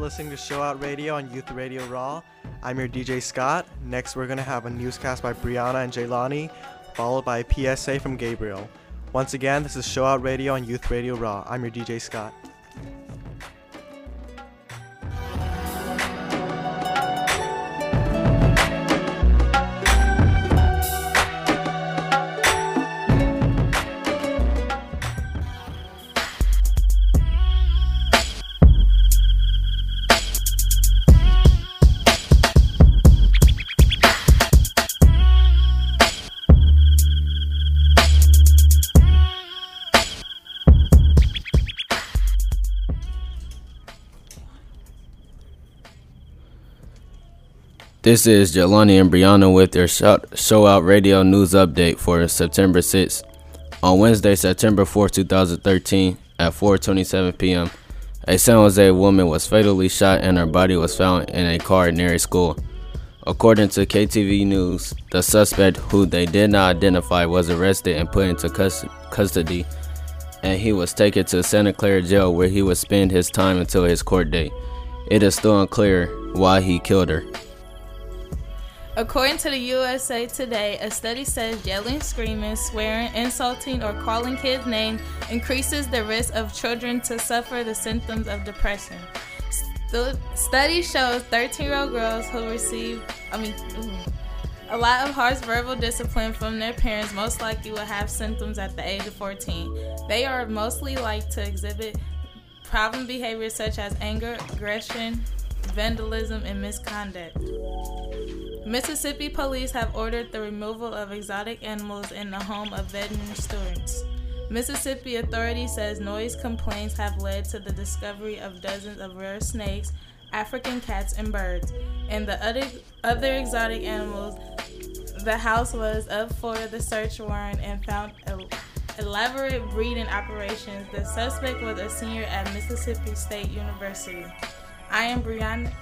listening to Show Out Radio on Youth Radio Raw. I'm your DJ Scott. Next, we're going to have a newscast by Brianna and Jaylani, followed by a PSA from Gabriel. Once again, this is Show Out Radio on Youth Radio Raw. I'm your DJ Scott. This is Jelani and Brianna with their Show Out Radio news update for September 6th. On Wednesday, September 4, 2013, at 4:27 p.m., a San Jose woman was fatally shot and her body was found in a car near a school. According to KTV News, the suspect, who they did not identify, was arrested and put into custody, and he was taken to Santa Clara Jail, where he would spend his time until his court date. It is still unclear why he killed her. According to the USA Today, a study says yelling, screaming, swearing, insulting, or calling kids names increases the risk of children to suffer the symptoms of depression. Study shows 13-year-old girls who receive a lot of harsh verbal discipline from their parents most likely will have symptoms at the age of 14. They are mostly like to exhibit problem behaviors such as anger, aggression, vandalism, and misconduct. Mississippi police have ordered the removal of exotic animals in the home of veterinary students. Mississippi authorities says noise complaints have led to the discovery of dozens of rare snakes, African cats, and birds. And the other exotic animals, the house was up for the search warrant and found elaborate breeding operations. The suspect was a senior at Mississippi State University. I am Brianna.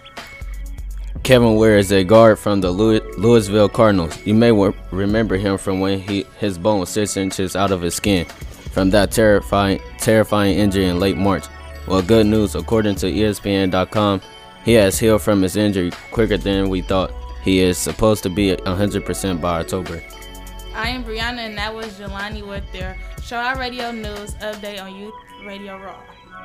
Kevin Ware is a guard from the Louisville Cardinals. You may remember him from when his bone was 6 inches out of his skin from that terrifying injury in late March. Well, good news, according to ESPN.com, he has healed from his injury quicker than we thought. He is supposed to be 100% by October. I am Brianna, and that was Jelani with their Show Out Radio News update on Youth Radio Raw.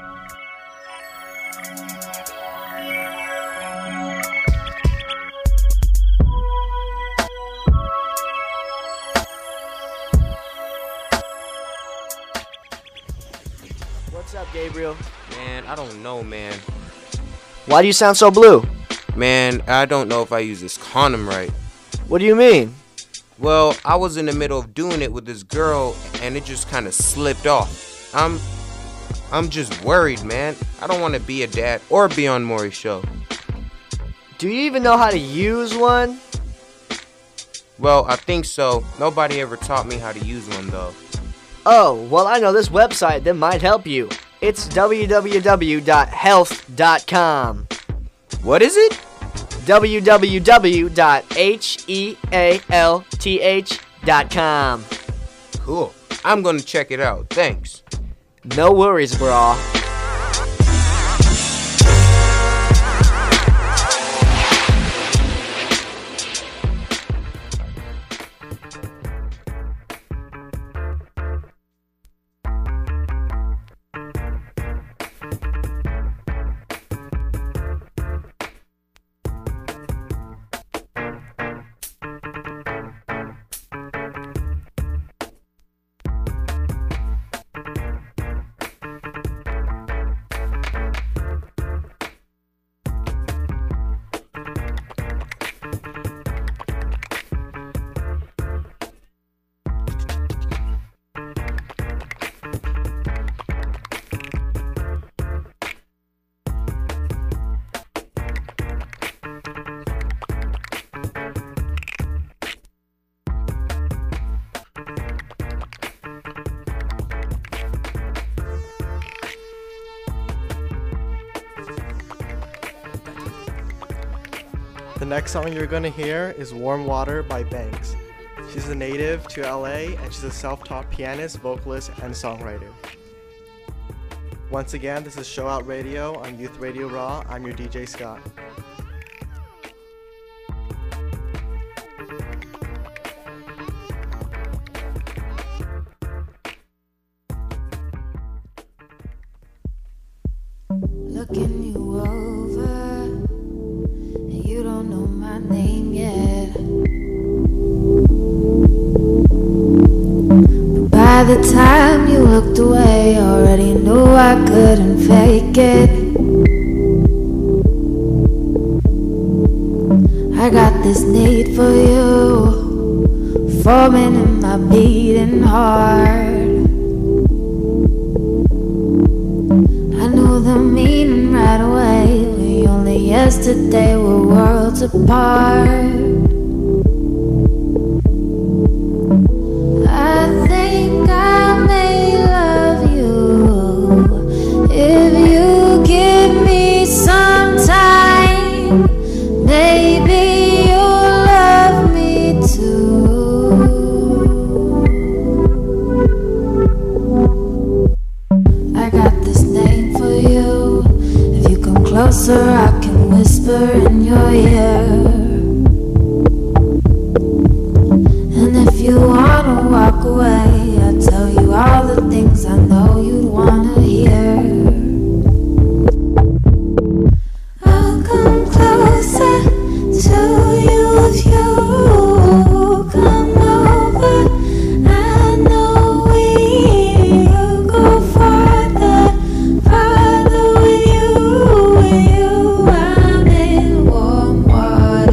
What's up, Gabriel? Man, I don't know, man. Why do you sound so blue? Man, I don't know if I use this condom right. What do you mean? Well, I was in the middle of doing it with this girl, and it just kind of slipped off. I'm just worried, man. I don't want to be a dad or be on Maury's show. Do you even know how to use one? Well, I think so. Nobody ever taught me how to use one, though. Oh, well, I know this website that might help you. It's www.health.com. What is it? www.health.com. Cool. I'm going to check it out. Thanks. No worries, brah. The next song you're going to hear is Warm Water by Banks. She's a native to LA and she's a self-taught pianist, vocalist, and songwriter. Once again, this is Show Out Radio on Youth Radio Raw. I'm your DJ Scott. Looking you over, and you don't know my name yet. But by the time you looked away, already knew I couldn't fake it. I got this need for you, forming in my beating heart. I knew the meaning right away. We only yesterday were worlds apart. I think I may love you if you give me some time. Maybe you'll love me too. I got this name for you. If you come closer, I can whisper in your ear. And if you wanna walk away, I'll tell you all the things I know you'd wanna hear. I'll come closer to you if you come over. I know we'll go farther with you. I'm in warm water.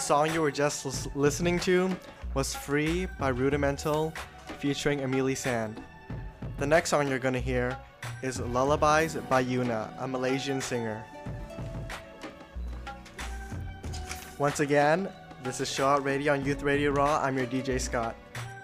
song you were just listening to was Free by Rudimental featuring Emily Sand. The next song you're gonna hear is Lullabies by Yuna, a Malaysian singer. Once again, this is Show Out Radio on Youth Radio Raw. I'm your DJ Scott.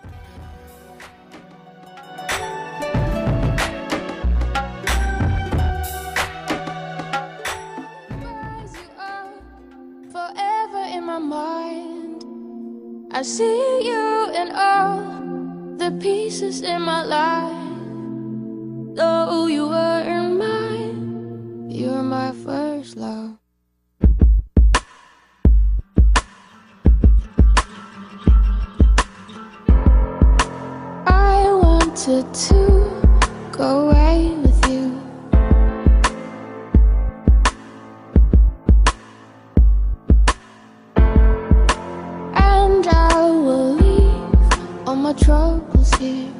I see you in all the pieces in my life. Though you weren't mine, you're my first love. I wanted to go away with you. My troubles here.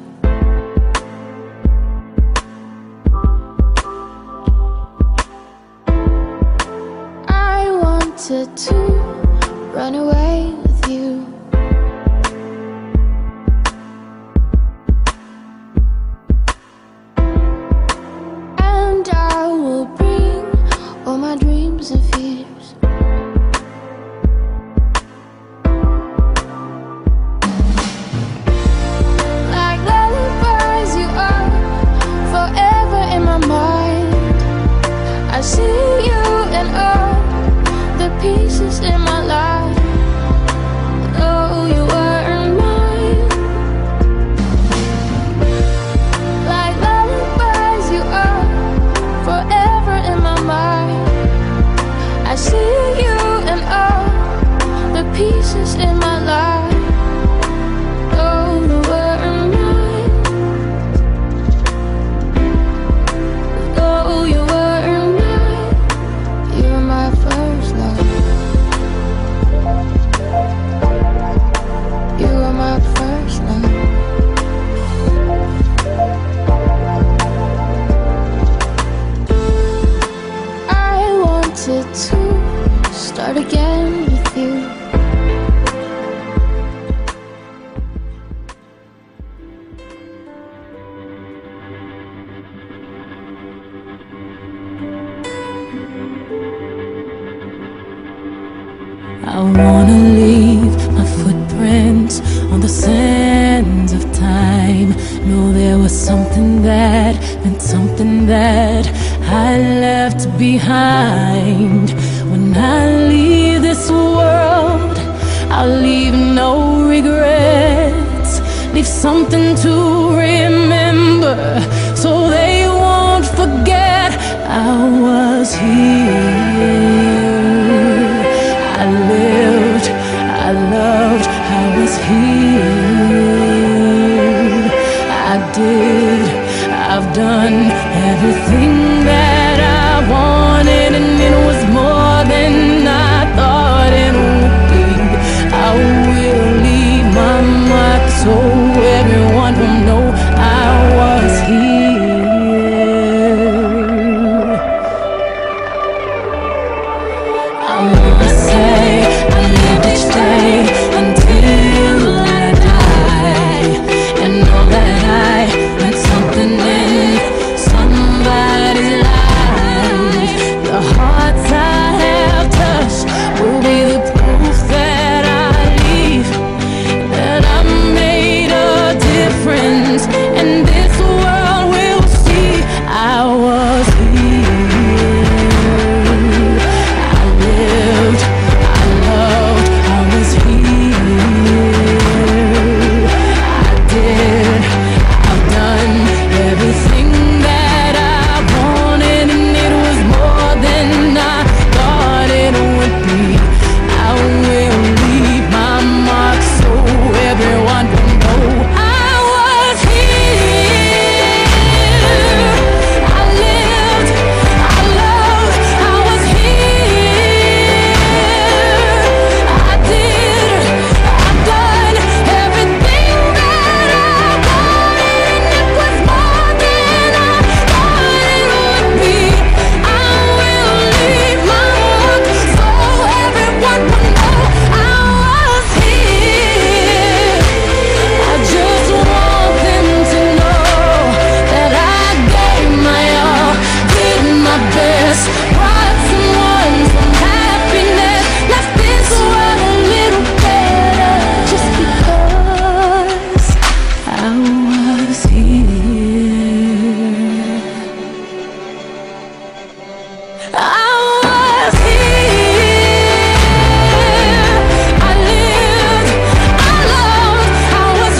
I wanted to run away with you. And I will bring all my dreams and fears. I see you in all the pieces in my life. Though you weren't mine, like lullabies you are forever in my mind. I see you in all the pieces in my life. Though you weren't mine, though you weren't. My first love. You are my first love. I wanted to start again with you. I wanna leave my footprints on the sands of time. Know there was something that meant something that I left behind. When I leave this world, I'll leave no regrets. Leave something to remember, so they won't forget I was here. I lived, I loved, I was here. I did, I've done everything that I wanted, and it was more than I thought it would be. I will leave my mark so everyone will know I was here. Until I die, and know that I meant something in somebody's was here. I was here. I lived, I loved, I was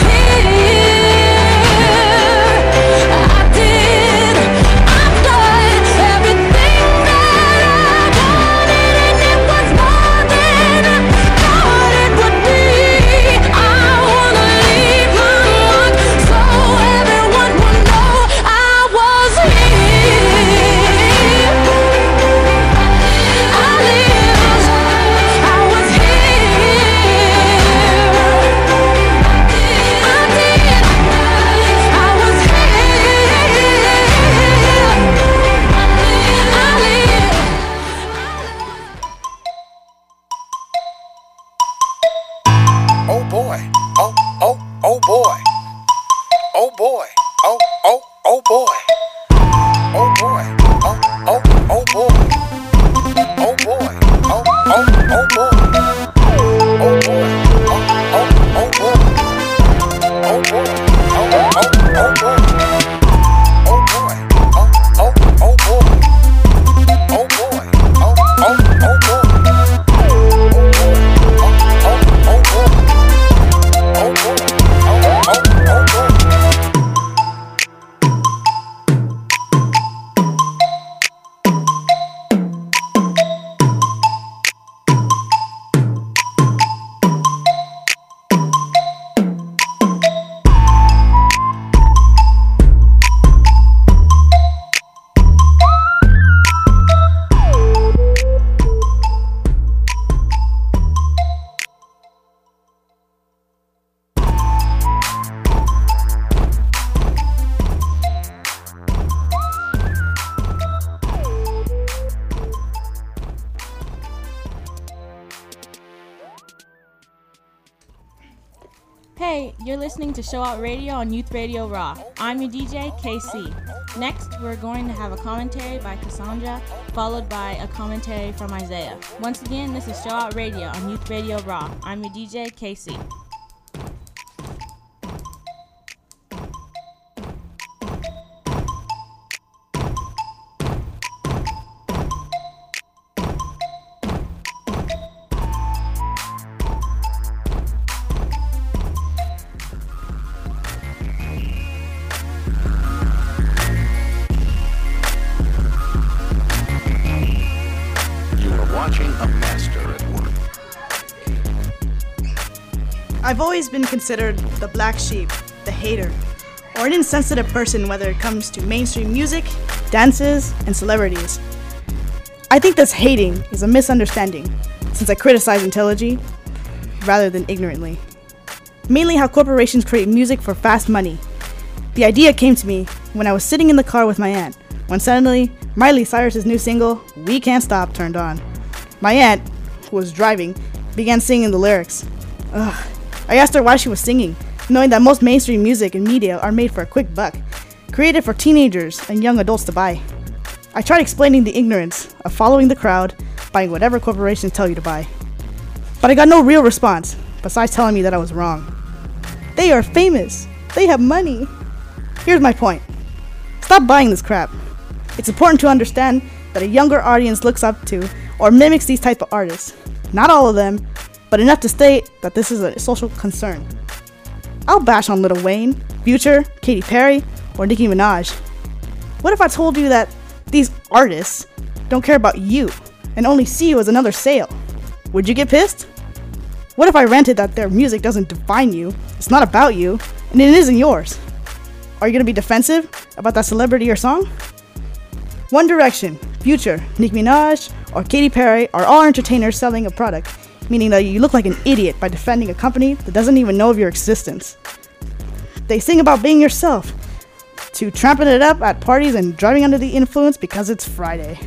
here. I did, I've done everything that I wanted, and it was more than I thought it would be. I wanna leave my mark so everyone will know I was here. I lived, I was here. I did, I was Oh boy, oh boy, oh boy, oh boy, oh boy, oh boy, oh boy, oh boy, oh boy, oh boy, oh boy, oh boy, oh boy, Hey, you're listening to Show Out Radio on Youth Radio Raw. I'm your DJ, KC. Next, we're going to have a commentary by Cassandra, followed by a commentary from Isaiah. Once again, this is Show Out Radio on Youth Radio Raw. I'm your DJ, KC. I've always been considered the black sheep, the hater, or an insensitive person whether it comes to mainstream music, dances, and celebrities. I think this hating is a misunderstanding, since I criticize intelligently rather than ignorantly. Mainly how corporations create music for fast money. The idea came to me when I was sitting in the car with my aunt, when suddenly Miley Cyrus's new single, We Can't Stop, turned on. My aunt, who was driving, began singing the lyrics. Ugh. I asked her why she was singing, knowing that most mainstream music and media are made for a quick buck, created for teenagers and young adults to buy. I tried explaining the ignorance of following the crowd, buying whatever corporations tell you to buy. But I got no real response, besides telling me that I was wrong. They are famous. They have money. Here's my point. Stop buying this crap. It's important to understand that a younger audience looks up to or mimics these type of artists. Not all of them, but enough to state that this is a social concern. I'll bash on Lil Wayne, Future, Katy Perry, or Nicki Minaj. What if I told you that these artists don't care about you and only see you as another sale? Would you get pissed? What if I ranted that their music doesn't define you, it's not about you, and it isn't yours? Are you gonna be defensive about that celebrity or song? One Direction, Future, Nicki Minaj, or Katy Perry are all entertainers selling a product, meaning that you look like an idiot by defending a company that doesn't even know of your existence. They sing about being yourself, to tramping it up at parties and driving under the influence because it's Friday.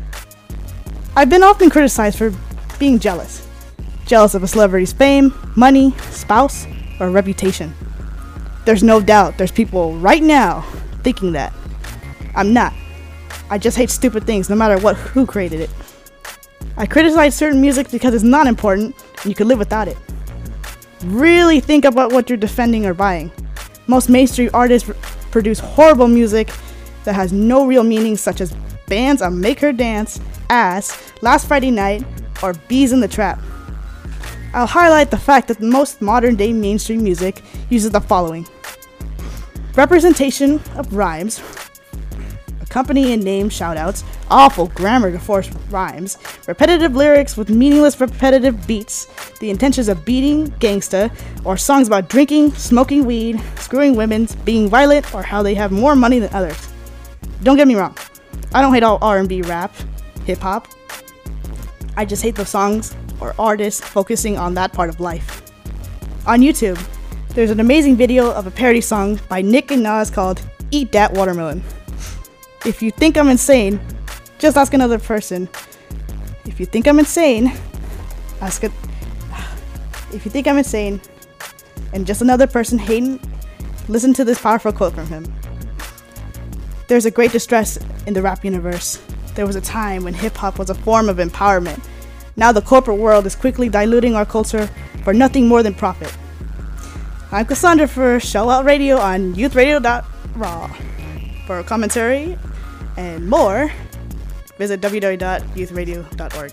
I've been often criticized for being jealous. Jealous of a celebrity's fame, money, spouse, or reputation. There's no doubt there's people right now thinking that. I'm not. I just hate stupid things no matter who created it. I criticize certain music because it's not important and you can live without it. Really think about what you're defending or buying. Most mainstream artists produce horrible music that has no real meaning, such as bands on Make Her Dance, Ass, Last Friday Night, or Bees in the Trap. I'll highlight the fact that most modern-day mainstream music uses the following: representation of rhymes, accompanying name shoutouts, awful grammar to force rhymes, repetitive lyrics with meaningless repetitive beats, the intentions of beating gangsta, or songs about drinking, smoking weed, screwing women, being violent, or how they have more money than others. Don't get me wrong, I don't hate all R&B, rap, hip-hop. I just hate the songs or artists focusing on that part of life. On YouTube, there's an amazing video of a parody song by Nick and Nas called Eat Dat Watermelon. If you think I'm insane, just ask another person. If you think I'm insane, if you think I'm insane, and just another person hating, listen to this powerful quote from him. There's a great distress in the rap universe. There was a time when hip-hop was a form of empowerment. Now the corporate world is quickly diluting our culture for nothing more than profit. I'm Cassandra for Show Out Radio on youthradio.raw. For commentary and more, visit www.youthradio.org.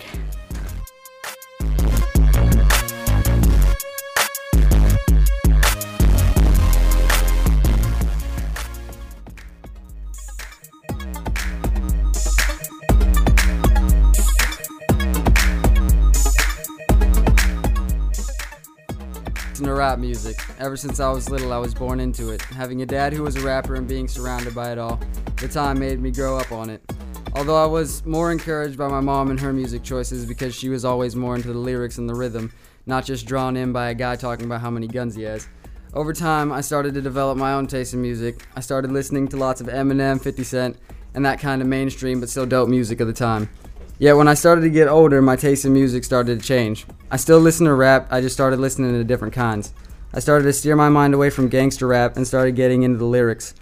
To rap music. Ever since I was little, I was born into it. Having a dad who was a rapper and being surrounded by it all, the time made me grow up on it. Although I was more encouraged by my mom and her music choices because she was always more into the lyrics and the rhythm, not just drawn in by a guy talking about how many guns he has. Over time, I started to develop my own taste in music. I started listening to lots of Eminem, 50 Cent, and that kind of mainstream but still dope music of the time. Yet when I started to get older, my taste in music started to change. I still listen to rap, I just started listening to different kinds. I started to steer my mind away from gangster rap and started getting into the lyrics.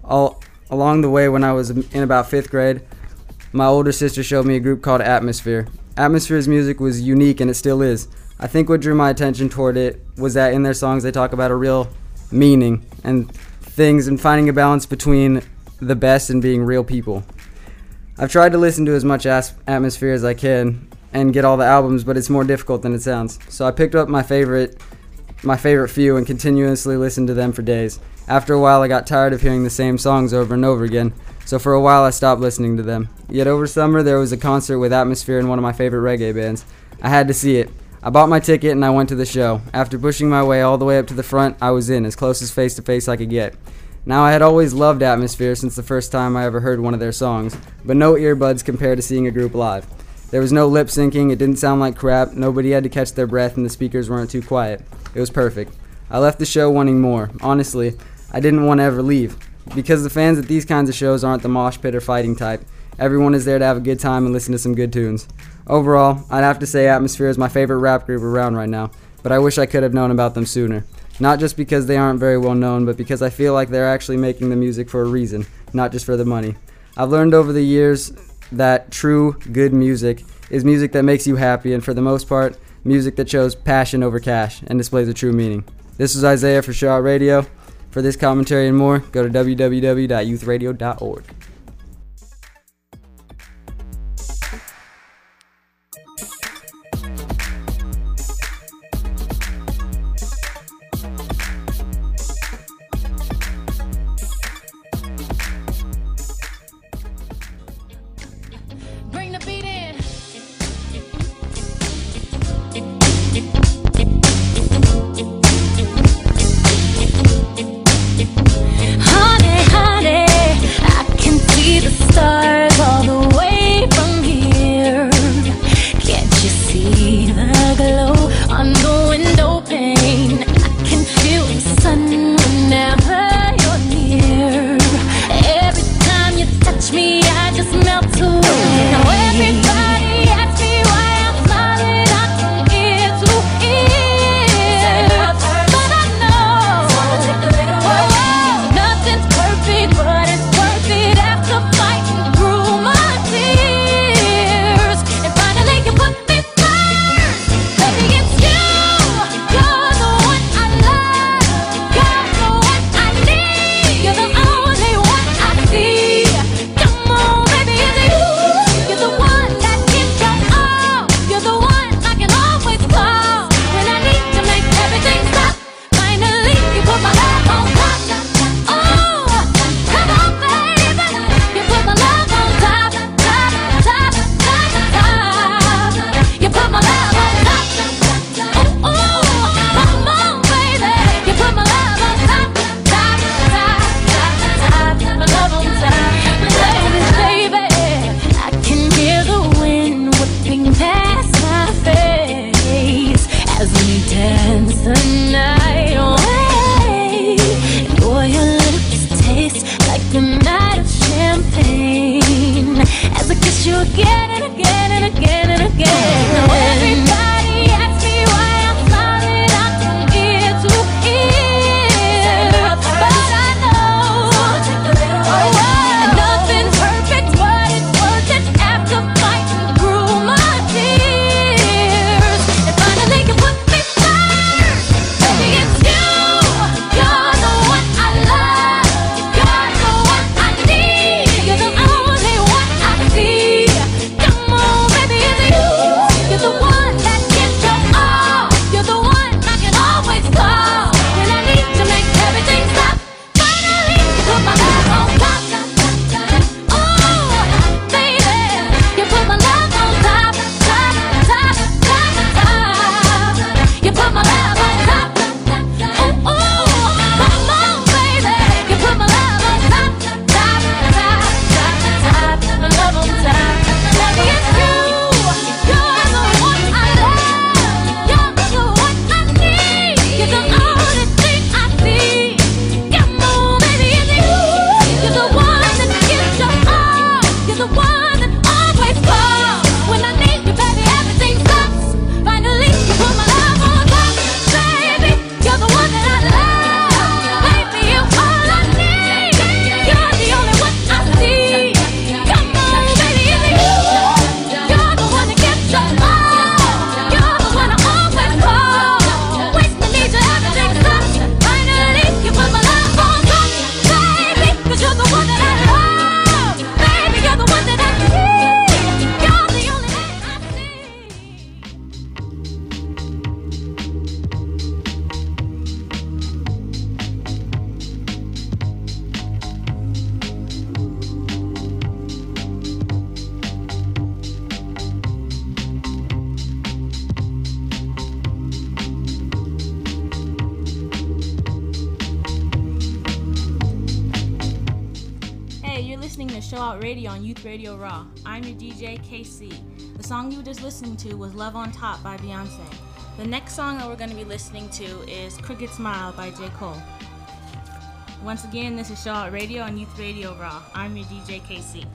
Along the way, when I was in about 5th grade, my older sister showed me a group called Atmosphere. Atmosphere's music was unique, and it still is. I think what drew my attention toward it was that in their songs they talk about a real meaning and things and finding a balance between the best and being real people. I've tried to listen to as much Atmosphere as I can and get all the albums, but it's more difficult than it sounds. So I picked up my favorite few and continuously listened to them for days. After a while, I got tired of hearing the same songs over and over again, so for a while I stopped listening to them. Yet over summer, there was a concert with Atmosphere and one of my favorite reggae bands. I had to see it. I bought my ticket and I went to the show. After pushing my way all the way up to the front, I was in, as close as face-to-face I could get. Now, I had always loved Atmosphere since the first time I ever heard one of their songs, but no earbuds compared to seeing a group live. There was no lip syncing, it didn't sound like crap, nobody had to catch their breath, and the speakers weren't too quiet. It was perfect. I left the show wanting more. Honestly, I didn't want to ever leave. Because the fans at these kinds of shows aren't the mosh pit or fighting type. Everyone is there to have a good time and listen to some good tunes. Overall, I'd have to say Atmosphere is my favorite rap group around right now, but I wish I could have known about them sooner. Not just because they aren't very well known, but because I feel like they're actually making the music for a reason, not just for the money. I've learned over the years that true, good music is music that makes you happy, and for the most part, music that shows passion over cash and displays a true meaning. This is Isaiah for Show Out Radio. For this commentary and more, go to www.youthradio.org. Bring the beat in. Honey, honey, I can to Show Out Radio on Youth Radio Raw. I'm your DJ, KC. The song you were just listening to was Love on Top by Beyonce. The next song that we're going to be listening to is Crooked Smile by J. Cole. Once again, this is Show Out Radio on Youth Radio Raw. I'm your DJ, KC.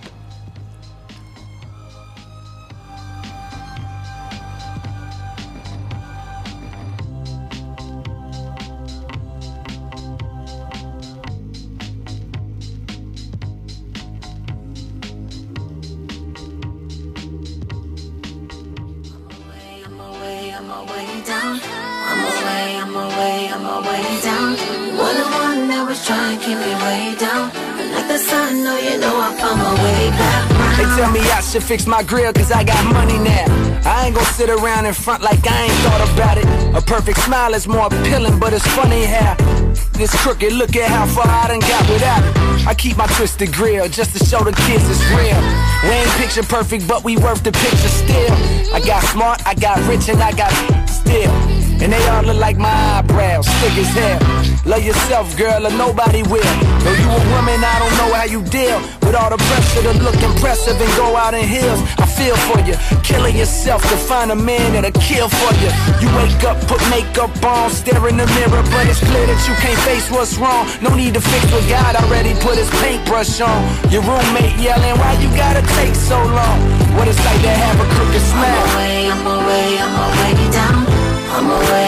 They tell me I should fix my grill cause I got money now. I ain't gon' sit around in front like I ain't thought about it. A perfect smile is more appealing, but it's funny how this crooked, look at how far I done got without it. I keep my twisted grill just to show the kids it's real. We ain't picture perfect, but we worth the picture still. I got smart, I got rich, and I got still. And they all look like my eyebrows, thick as hell. Love yourself, girl, or nobody will. Though you a woman, I don't know how you deal with all the pressure to look impressive and go out in heels. I feel for you, killing yourself to find a man that'll kill for you. You wake up, put makeup on, stare in the mirror, but it's clear that you can't face what's wrong. No need to fix what God already put his paintbrush on. Your roommate yelling, why you gotta take so long? What it's like to have a crooked smile. I'm away down. I'm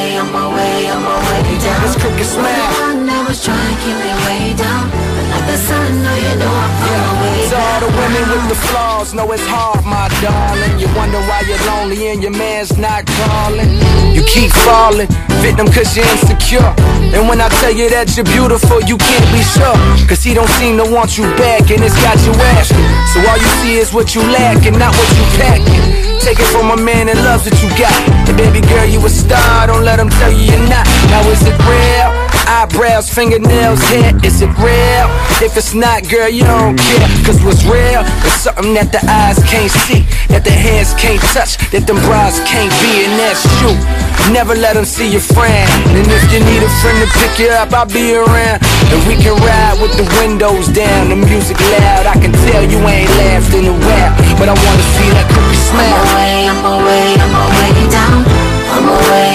away down. This crooked smile. One that was trying to keep me way down. But like the sun, no, you know I'm on my way to all the down. women with the flaws, know it's hard, my darling. You wonder why you're lonely and your man's not calling. You keep falling, victim cause you're insecure. And when I tell you that you're beautiful, you can't be sure. Cause he don't seem to want you back and it's got you asking. So all you see is what you lack and not what you packing. Take it from a man that loves what you got. And baby girl, you a star, don't let him tell you you're not. Now is it real? Eyebrows, fingernails, hair, is it real? If it's not, girl, you don't care. Cause what's real is something that the eyes can't see, that the hands can't touch, that them bras can't be, and that's true. Never let them see your friend. And if you need a friend to pick you up, I'll be around. And we can ride with the windows down, the music loud. I can tell you ain't laughed in a while, but I wanna see that crooked smile. I'm away down. I'm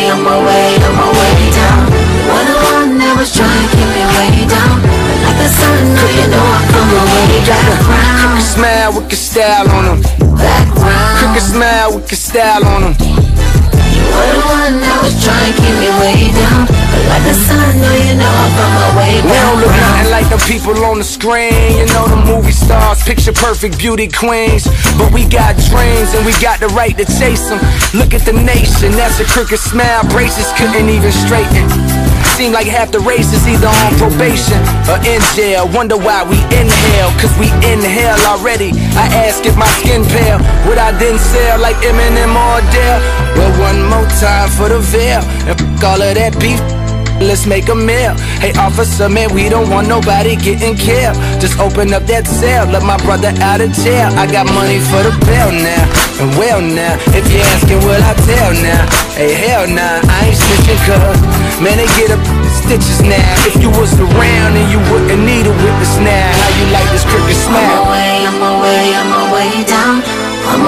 away down. You're the one that was trying to keep me way down. But like the sun, no, you know I'm away down. Crooked smile with your style on them. Crooked smile with your style on them. You're the one that was trying to keep me way down. But like the sun, no, you know I'm on my way down. We don't look nothing like the people on the screen. You know the movie stars, picture perfect beauty queens. But we got dreams and we got the right to chase them. Look at the nation, that's a crooked smile. Braces couldn't even straighten. Seem like half the race is either on probation or in jail. Wonder why we inhale, cause we inhale already. I ask if my skin pale, would I then sell like Eminem or Adele? Well, one more time for the veil, and all of that beef, let's make a meal. Hey officer, man, we don't want nobody getting killed. Just open up that cell, let my brother out of jail. I got money for the bail now, and well now, if you're asking will I tell now? Hey hell nah, I ain't snitching cause, man, they get up stitches now. If you was around and you wouldn't need a witness now. How you like this crooked smile? I'm away down. I'm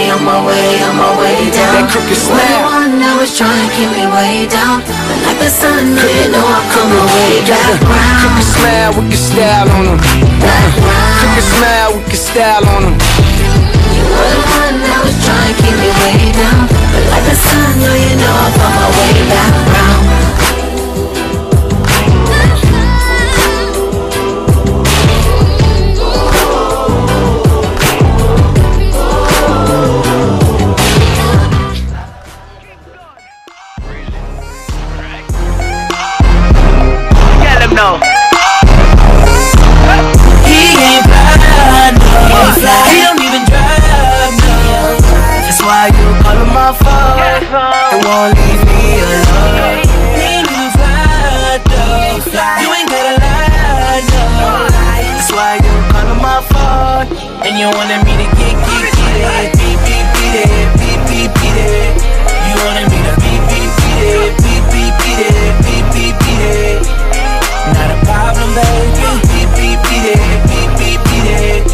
away down. That crooked smile. You're the one that was trying to keep me way down. But like the sun, no, you know I'm coming way back round. Crooked smile with your style on them. Crooked smile with your style on them. You were the one that was trying to keep me way down. But like the sun, no, you know I'm on my way back round. No. He ain't fly, no. He don't even drive, no. That's why you call him my phone and won't leave me alone. He ain't even fly, no. You ain't gotta lie, no. That's why you call him my phone and you wanted me to get it, beep, beat it, beep, beat it. You wanted me to beep, beat it, beep, beat it, beep, beat it. Not a problem, baby. Beep, beat it, beep, beat it.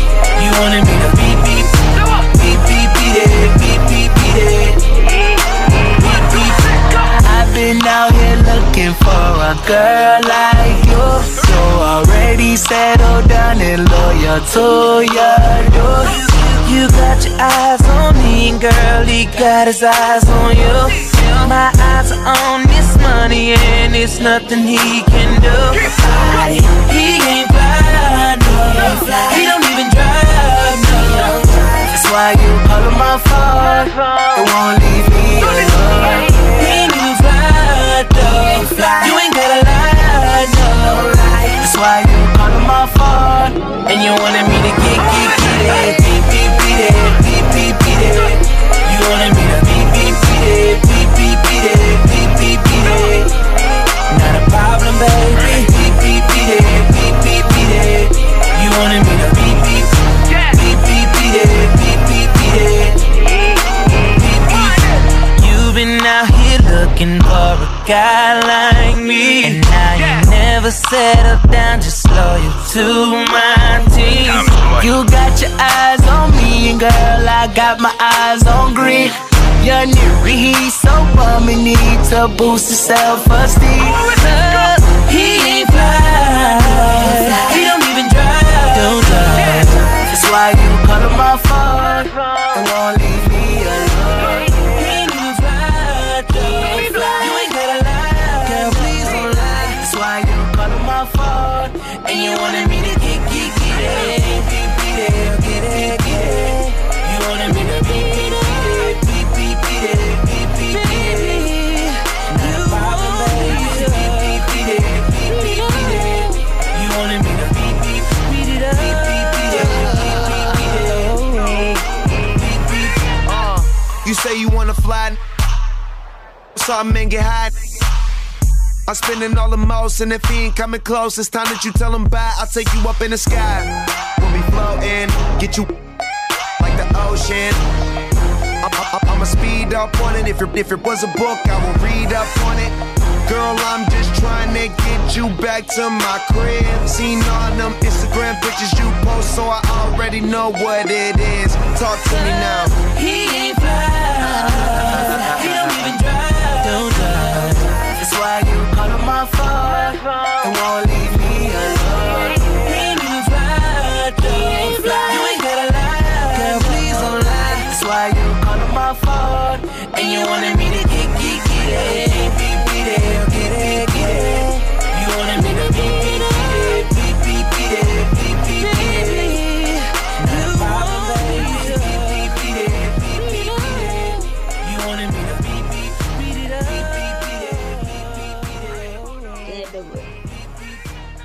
girl like you. So already settled down and loyal to your door. You got your eyes on me, and girl, he got his eyes on you. My eyes are on this money, and it's nothing he can do. He ain't fly, no. He don't even drive, no. That's why you call him my phone and won't leave me alone. He ain't even fly, though. You ain't gotta lie, no. That's why you call him my phone and you wanted me to get it. Beep, beep, beat it. Beep, beep, beat it. You wanted me to beep, beep, beat it. Beep, beep, beat it. Beep, beep, beat it. Not a problem, baby. Beep, beep, beat it. Beep, beep, beat it. You wanted me to beep, beep, beep, beep, beat it. Beep, beep, beat it. Beep, beep. You've been out here looking for a guy like me, and now you never settle down, just loyal to my team. You got your eyes on me, and girl, I got my eyes on green. You're new, he's so bummy, need to boost his self-esteem. He ain't fly, he don't even drive, don't drive. That's why you call him my phone and won't leave me alone. He ain't even fly, don't fly. You ain't gotta lie, girl, please don't lie. That's why you call him my phone and you wanted me to get it. Get it. You wanted me to beat it. You say you wanna fly, so I men get high. I'm spending all the most, and if he ain't coming close, it's time that you tell him bye. I'll take you up in the sky. We'll be floating, get you like the ocean. I'ma speed up on it. If it was a book, I will read up on it. Girl, I'm just trying to get you back to my crib. Seen all them Instagram pictures you post, so I already know what it is. Talk to me now. He ain't fly, he don't even drive, don't drive. That's why you call him my phone and won't leave me alone. He ain't even fly, don't fly. You ain't gotta lie, girl, please don't lie. That's why you call him my phone and you wanted me to get it. Get it. You wanted me to beat it. Beat it. Not a problem, baby. Beat it. You wanted me to beat it up. Beat it.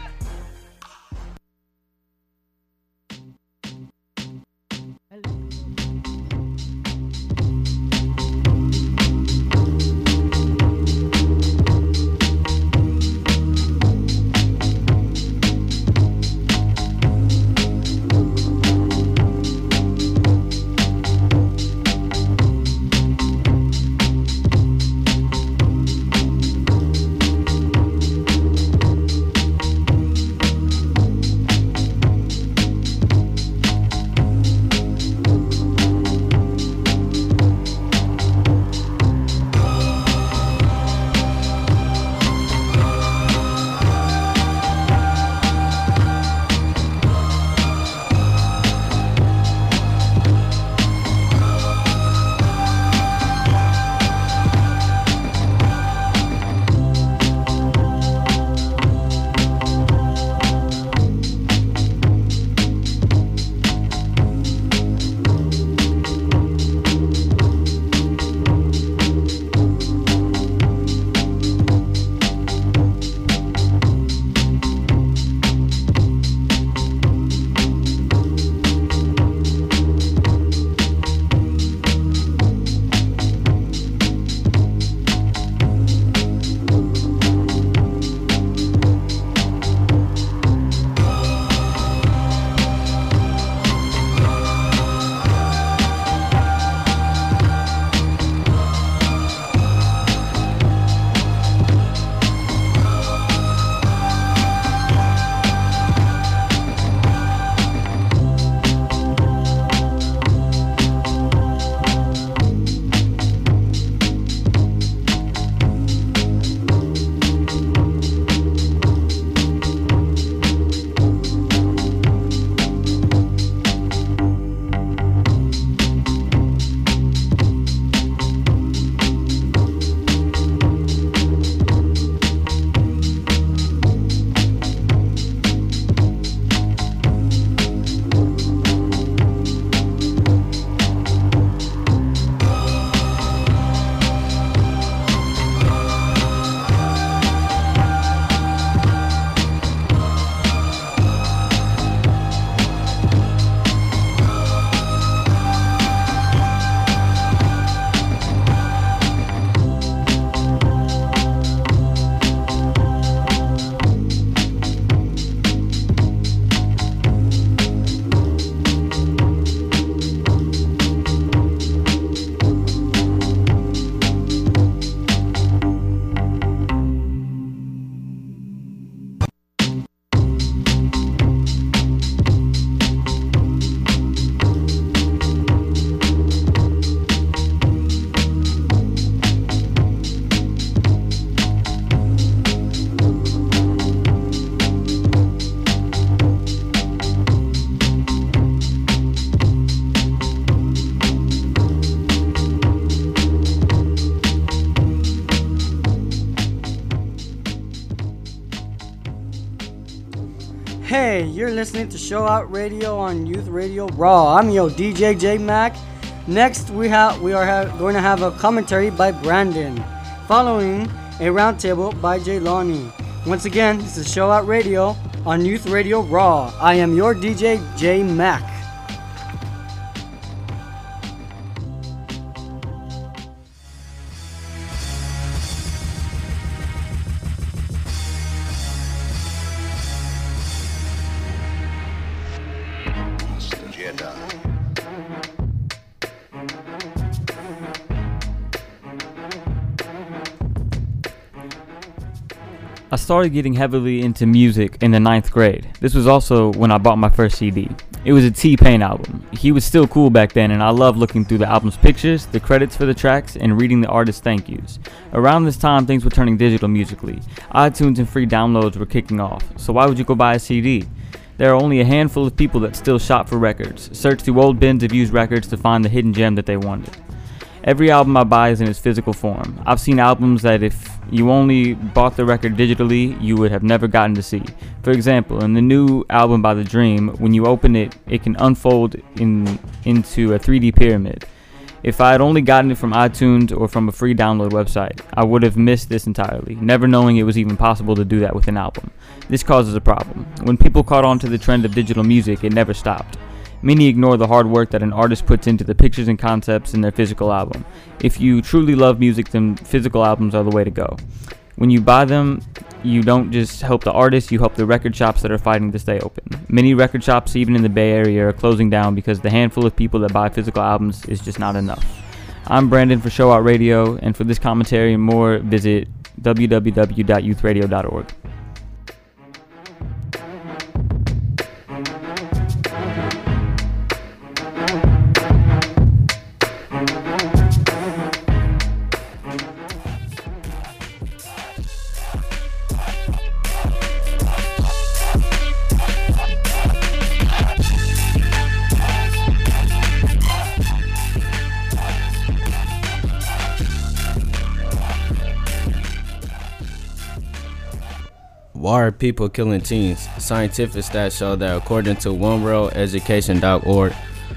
Hey, you're listening to Show Out Radio on Youth Radio Raw. I'm your DJ J Mac. Next, we are going to have a commentary by Brandon, following a roundtable by Jaylani. Once again, this is Show Out Radio on Youth Radio Raw. I am your DJ J Mac. I started getting heavily into music in the 9th grade. This was also when I bought my first CD. It was a T-Pain album. He was still cool back then, and I loved looking through the album's pictures, the credits for the tracks, and reading the artist's thank yous. Around this time, things were turning digital musically. iTunes and free downloads were kicking off, so why would you go buy a CD? There are only a handful of people that still shop for records, search through old bins of used records to find the hidden gem that they wanted. Every album I buy is in its physical form. I've seen albums that if you only bought the record digitally, you would have never gotten to see. For example, in the new album by The Dream, when you open it, it can unfold into a 3D pyramid. If I had only gotten it from iTunes or from a free download website, I would have missed this entirely, never knowing it was even possible to do that with an album. This causes a problem. When people caught on to the trend of digital music, it never stopped. Many ignore the hard work that an artist puts into the pictures and concepts in their physical album. If you truly love music, then physical albums are the way to go. When you buy them, you don't just help the artist, you help the record shops that are fighting to stay open. Many record shops, even in the Bay Area, are closing down because the handful of people that buy physical albums is just not enough. I'm Brandon for Show Out Radio, and for this commentary and more, visit www.youthradio.org. Why are people killing teens? Scientific stats show that according to OneWorldEducation.org,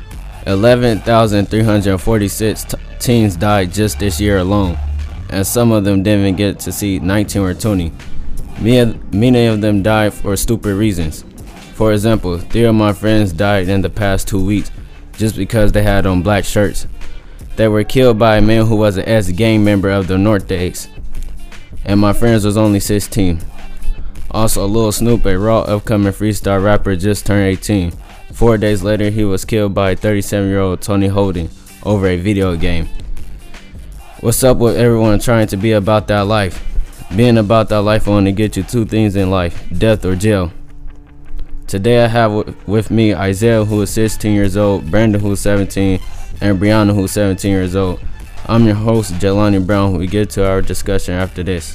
11,346 teens died just this year alone, and some of them didn't even get to see 19 or 20. Many of them died for stupid reasons. For example, 3 of my friends died in the past 2 weeks just because they had on black shirts. They were killed by a man who was an ex-gang member of the North Days, and my friends was only 16. Also, Lil Snoop, a raw upcoming freestyle rapper, just turned 18. 4 days later, he was killed by 37-year-old Tony Holden over a video game. What's up with everyone trying to be about that life? Being about that life will only get you 2 things in life, death or jail. Today I have with me Isaiah, who is 16 years old, Brandon, who is 17, and Brianna, who is 17 years old. I'm your host, Jelani Brown. We get to our discussion after this.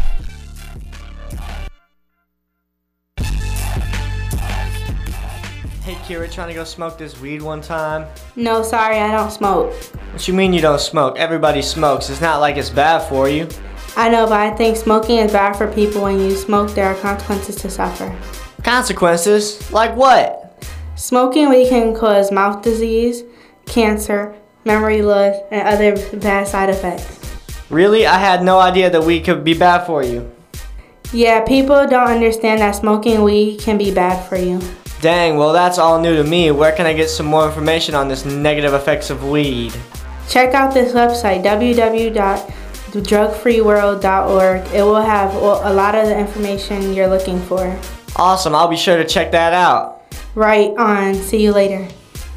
Kira, trying to go smoke this weed one time? No, sorry, I don't smoke. What you mean you don't smoke? Everybody smokes. It's not like it's bad for you. I know, but I think smoking is bad for people. When you smoke, there are consequences to suffer. Consequences? Like what? Smoking weed can cause mouth disease, cancer, memory loss, and other bad side effects. Really? I had no idea that weed could be bad for you. Yeah, people don't understand that smoking weed can be bad for you. Dang, well that's all new to me. Where can I get some more information on this negative effects of weed? Check out this website, www.drugfreeworld.org. It will have a lot of the information you're looking for. Awesome, I'll be sure to check that out. Right on. See you later.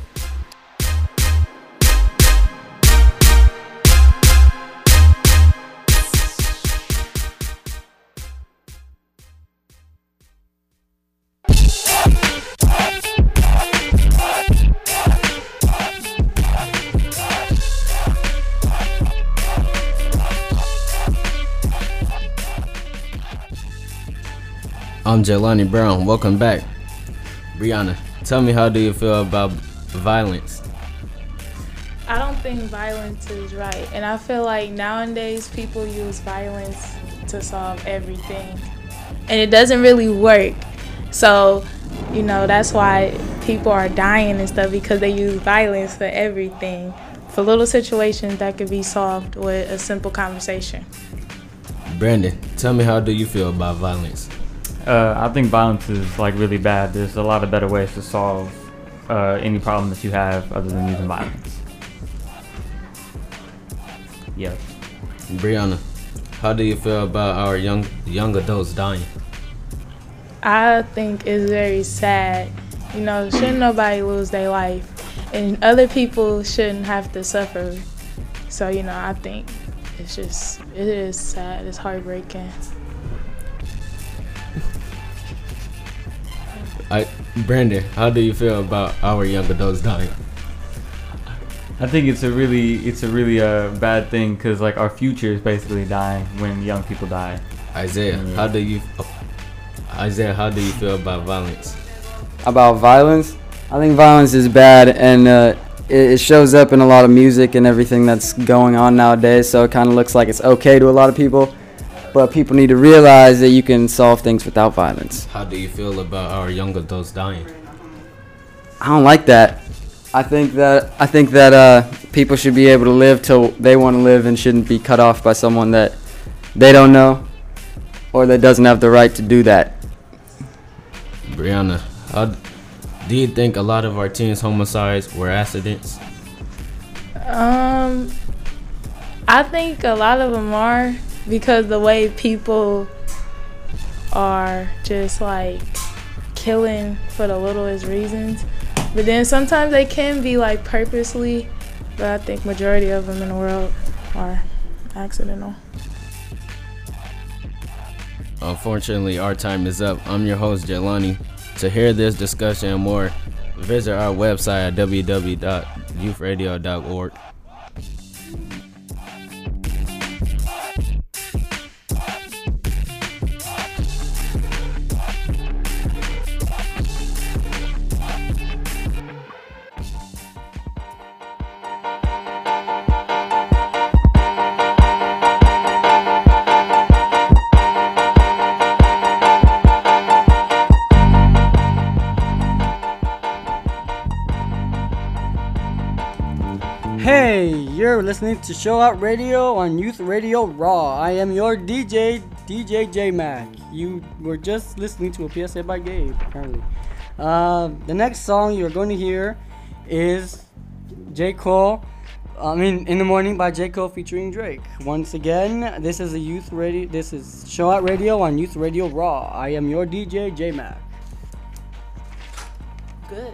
I'm Jelani Brown. Welcome back. Brianna, tell me, how do you feel about violence? I don't think violence is right. And I feel like nowadays people use violence to solve everything. And it doesn't really work. So you know, that's why people are dying and stuff, because they use violence for everything, for little situations that could be solved with a simple conversation. Brandon, tell me, how do you feel about violence? I think violence is like really bad. There's a lot of better ways to solve any problem that you have other than using violence. Yep. Brianna, how do you feel about our young adults dying? I think it's very sad. You know, shouldn't nobody lose their life, and other people shouldn't have to suffer. So, you know, I think it is sad. It's heartbreaking. Brandon, how do you feel about our young adults dying? I think it's a really bad thing, because like our future is basically dying when young people die. Isaiah, how do you feel about violence? About violence? I think violence is bad, and it shows up in a lot of music and everything that's going on nowadays, so it kind of looks like it's okay to a lot of people, but people need to realize that you can solve things without violence. How do you feel about our young adults dying? I don't like that. I think that people should be able to live till they want to live and shouldn't be cut off by someone that they don't know or that doesn't have the right to do that. Brianna, how do you think a lot of our teens' homicides were accidents? I think a lot of them are, because the way people are just like killing for the littlest reasons. But then sometimes they can be like purposely, but I think majority of them in the world are accidental. Unfortunately, our time is up. I'm your host, Jelani. To hear this discussion and more, visit our website at www.youthradio.org. Hey, you're listening to Show Out Radio on Youth Radio Raw. I am your DJ J Mac. You were just listening to a PSA by Gabe, apparently. The next song you're going to hear is J. Cole. In the Morning by J. Cole featuring Drake. Once again, this is This is Show Out Radio on Youth Radio Raw. I am your DJ J Mac. Good.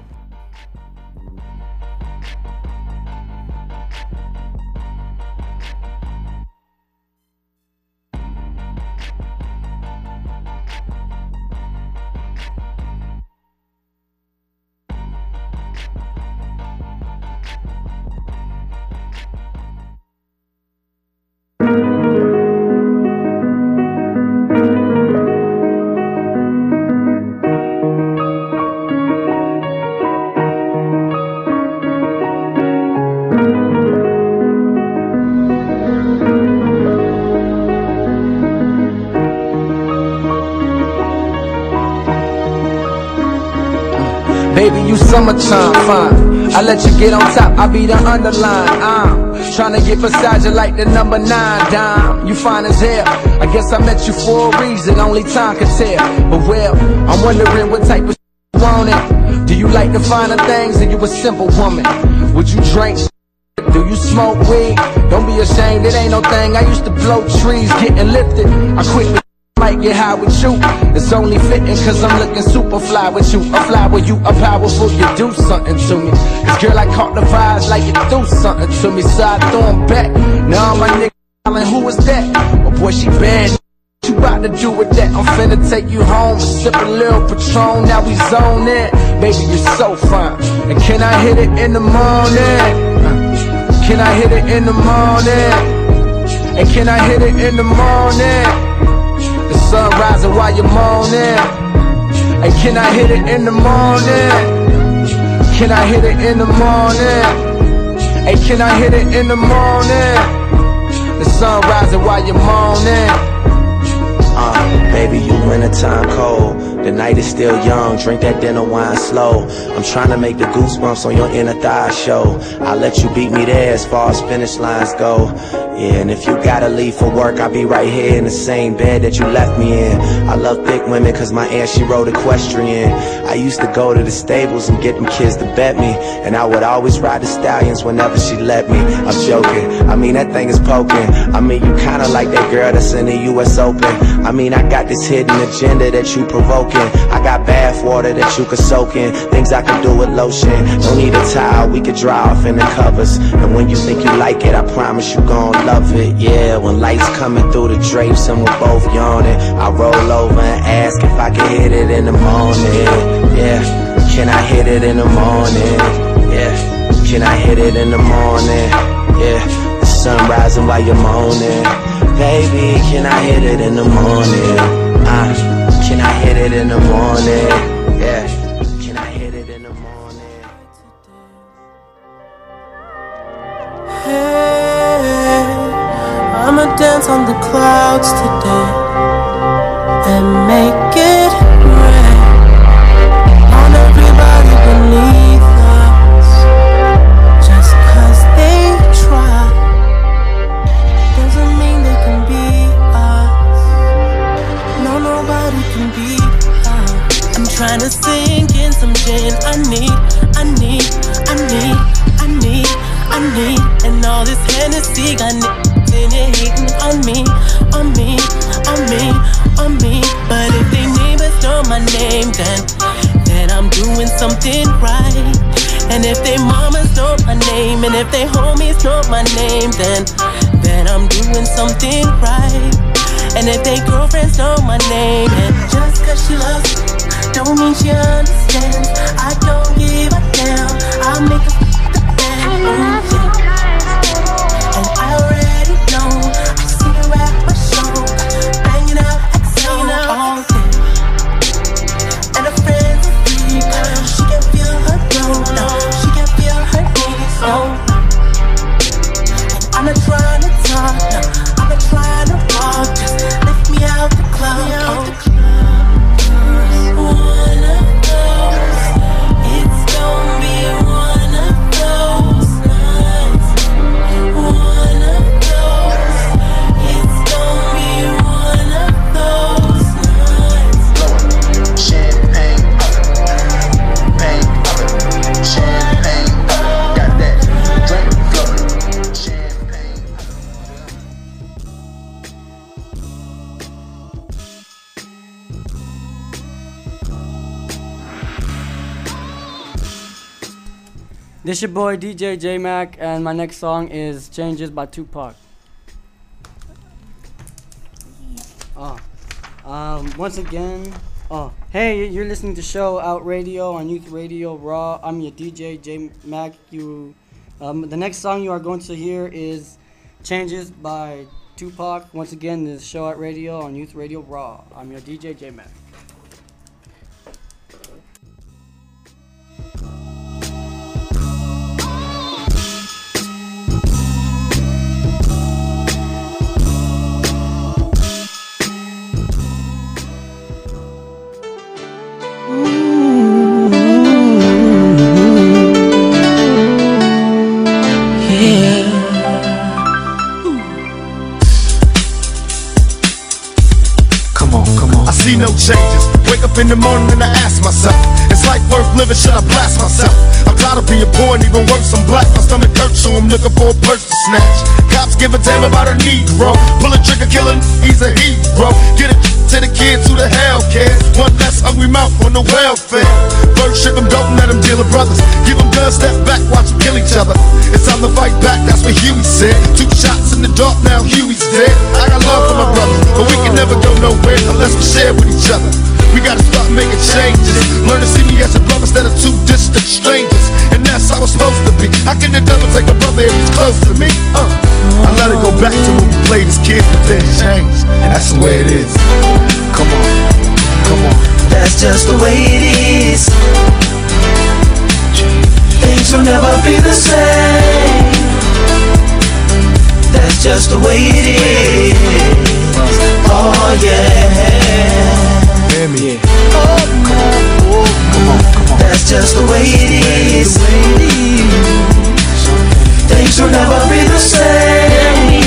Baby, you summertime fine. I let you get on top, I be the underline. I'm tryna get beside you like the number 9 dime. You fine as hell. I guess I met you for a reason, only time can tell. But well, I'm wondering what type of you want it. Do you like the finer things, or you a simple woman? Would you drink? Do you smoke weed? Don't be ashamed, it ain't no thing. I used to blow trees, getting lifted. I quit. Might get high with you. It's only fitting cause I'm looking super fly with you. A fly with you, a powerful, you do something to me. This girl, I caught the vibes like you do something to me. So I throw them back. Now my nigga hollering, who is that? Oh boy, she bad. What you about to do with that? I'm finna take you home. Sip a little Patron, now we zone in. Baby, you're so fine. And can I hit it in the morning? Can I hit it in the morning? And can I hit it in the morning? The sun rising while you're moaning. Hey, can I hit it in the morning? Can I hit it in the morning? Hey, can I hit it in the morning? The sun rising while you're moaning. Baby, you wintertime cold. The night is still young, drink that dinner wine slow. I'm trying to make the goosebumps on your inner thigh show. I'll let you beat me there as far as finish lines go. Yeah, and if you gotta leave for work, I'll be right here in the same bed that you left me in. I love thick women cause my aunt, she rode equestrian. I used to go to the stables and get them kids to bet me, and I would always ride the stallions whenever she let me. I'm joking, I mean that thing is poking. I mean you kinda like that girl that's in the US Open. I mean I got this hidden agenda that you provoking. I got bath water that you could soak in, things I could do with lotion. Don't need a towel, we could dry off in the covers. And when you think you like it, I promise you gon' love it. Yeah, when lights coming through the drapes and we're both yawning, I roll over and ask if I can hit it in the morning. Yeah, can I hit it in the morning? Yeah, can I hit it in the morning? Yeah, the sun rising while you're moaning. Baby, can I hit it in the morning? Can I hit it in the morning? Yeah, can I hit it in the morning? Hey, I'ma dance on the clouds today and make it rain on everybody beneath us. Just cause they try doesn't mean they can beat us. No, nobody can beat us. I'm trying to sink in some gin. I need, and all this Hennessy got in it hating on me. But if they neighbors know my name, then I'm doing something right. And if they mamas know my name, and if they homies know my name, then I'm doing something right. And if they girlfriends know my name, and just cause she loves me, don't mean she understands. I don't give a damn, I'll make her the band. I love you. And I already know, I see her at my show, banging out XO all day. And her friends are freak, she can feel her no, she can feel her knees, no. And I'm not trying to talk, no, I'm not trying to walk, just lift me out the club. One of those, it's gonna be one of those nights. One of those, it's gonna be one of those nights. Champagne up it, champagne up it, got that drink flowing, champagne up it. This your boy DJ J Mac, and my next song is Changes by Tupac. Once again, hey, you're listening to Show Out Radio on Youth Radio Raw. I'm your DJ J Mac. The next song you are going to hear is Changes by Tupac. Once again, this is Show Out Radio on Youth Radio Raw. I'm your DJ J Mac. No changes. Wake up in the morning and I ask myself, is life worth living? Should I blast myself? I'm tired of being poor and even worse, I'm black. My stomach hurts, so I'm looking for a purse to snatch. Cops give a damn about a Negro. Pull a trigger, killing, he's a hero. Get it to the kids who the hell cares. One less hungry mouth on the welfare. First ship them, don't let them deal with brothers. Give them guns, step back, watch them kill each other. It's time to fight back, that's what Huey said. 2 shots in the dark, now Huey's dead. I got love for my brothers, but we can never go nowhere unless we share with each other. We gotta start making changes. Learn to see me as a brother instead of 2 distant strangers. And that's how it's supposed to be. How can the devil take a brother if he's close to me? I let it go back to when we played as kids, but then changed. And that's the way it is. Come on, come on. That's just the way it is. Things will never be the same. That's just the way it is. Oh yeah. Yeah. That's just the way it is. Things will never be the same.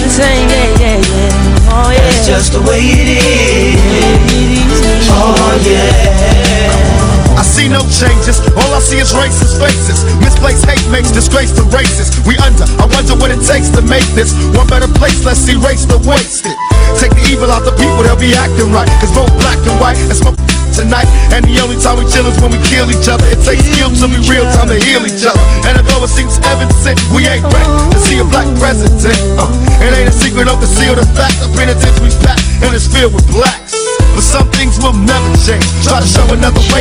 Oh yeah. That's just the way it is. Oh yeah. I see no changes, all I see is racist faces. Misplaced hate makes disgrace to races. We under, I wonder what it takes to make this one better place. Let's erase the wasted. Take the evil out the people, they'll be acting right. Cause both black and white, and smoke tonight. And the only time we chill is when we kill each other. It takes skill to be real time to heal each other. And although it seems evident, we ain't ready to see a black president. It ain't a secret, don't conceal the fact. The penitentiary's packed and it's filled with blacks. But some things will never change. Try to show another way.